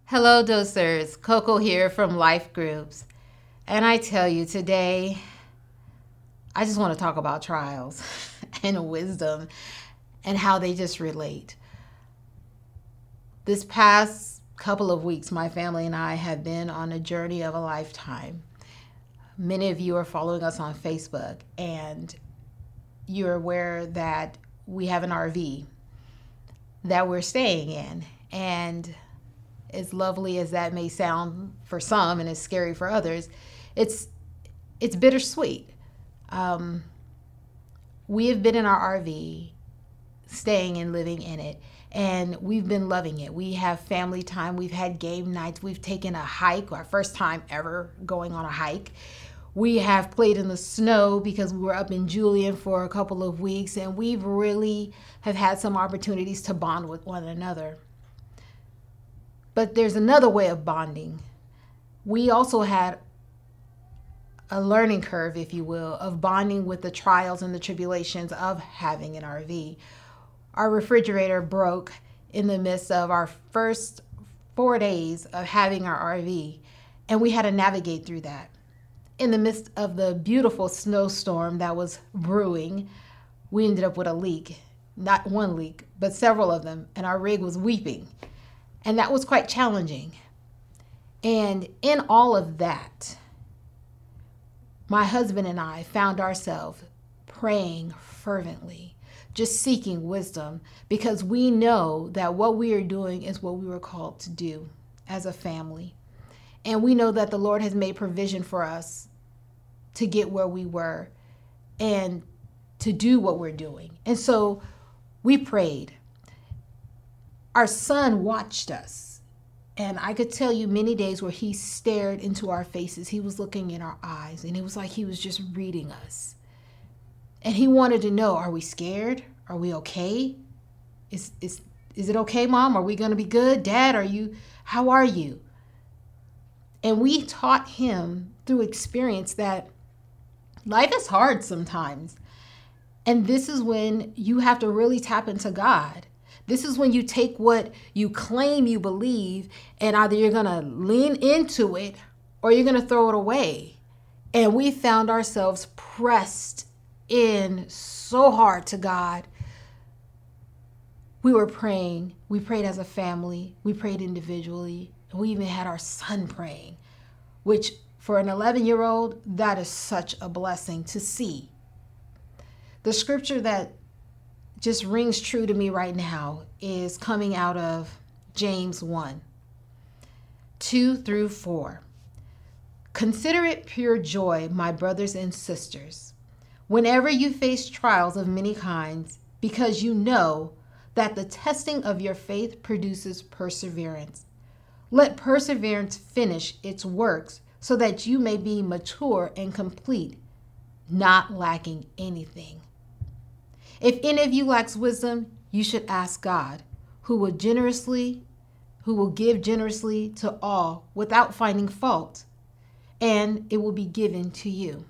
Hello, dosers. Coco here from Life Groups. And I tell you, today, I just want to talk about trials and wisdom and how they just relate. This past couple of weeks, my family and I have been on a journey of a lifetime. Many of you are following us on Facebook, and you're aware that we have an RV that we're staying in. And as lovely as that may sound for some and as scary for others, it's bittersweet. We have been in our RV, staying and living in it, and we've been loving it. We have family time. We've had game nights. We've taken a hike, our first time ever going on a hike. We have played in the snow because we were up in Julian for a couple of weeks, and we've really have had some opportunities to bond with one another. But there's another way of bonding. We also had a learning curve, if you will, of bonding with the trials and the tribulations of having an RV. Our refrigerator broke in the midst of our first 4 days of having our RV, and we had to navigate through that. In the midst of the beautiful snowstorm that was brewing, we ended up with a leak. Not one leak, but several of them, and our rig was weeping. And that was quite challenging. And in all of that, my husband and I found ourselves praying fervently, just seeking wisdom, because we know that what we are doing is what we were called to do as a family. And we know that the Lord has made provision for us to get where we were and to do what we're doing. And so we prayed. Our son watched us, and I could tell you many days where he stared into our faces. He was looking in our eyes, and it was like he was just reading us. And he wanted to know, are we scared? Are we okay? Is it okay, Mom? Are we going to be good? Dad, how are you? And we taught him through experience that life is hard sometimes. And this is when you have to really tap into God. This is when you take what you claim you believe, and either you're going to lean into it or you're going to throw it away. And we found ourselves pressed in so hard to God. We were praying. We prayed as a family. We prayed individually. And we even had our son praying, which for an 11-year-old, that is such a blessing to see. The scripture that just rings true to me right now is coming out of James 1:2-4. Consider it pure joy, my brothers and sisters, whenever you face trials of many kinds, because you know that the testing of your faith produces perseverance. Let perseverance finish its works so that you may be mature and complete, not lacking anything. If any of you lacks wisdom, you should ask God, who will give generously to all without finding fault, and it will be given to you.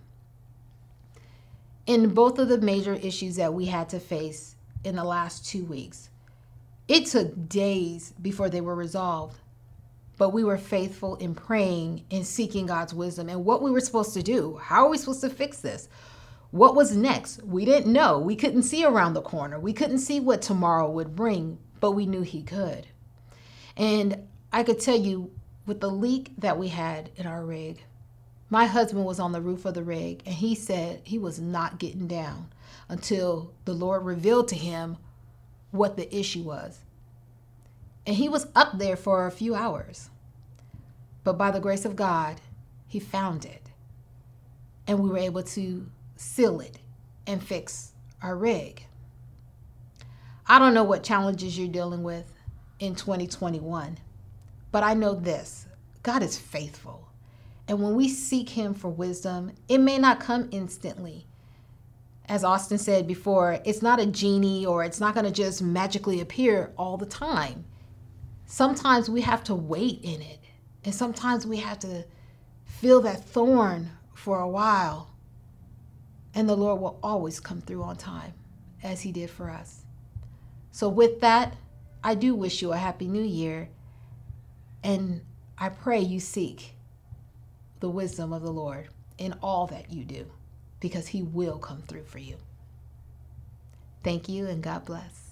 In both of the major issues that we had to face in the last 2 weeks, it took days before they were resolved, but we were faithful in praying and seeking God's wisdom and what we were supposed to do. How are we supposed to fix this? What was next? We didn't know. We couldn't see around the corner. We couldn't see what tomorrow would bring, but we knew He could. And I could tell you, with the leak that we had in our rig, my husband was on the roof of the rig, and he said he was not getting down until the Lord revealed to him what the issue was. And he was up there for a few hours. But by the grace of God, he found it. And we were able to seal it and fix our rig. I don't know what challenges you're dealing with in 2021, but I know this: God is faithful. And when we seek Him for wisdom, it may not come instantly. As Austin said before, it's not a genie, or it's not going to just magically appear all the time. Sometimes we have to wait in it, and sometimes we have to feel that thorn for a while. And the Lord will always come through on time, as He did for us. So with that, I do wish you a happy new year. And I pray you seek the wisdom of the Lord in all that you do, because he will come through for you. Thank you, and God bless.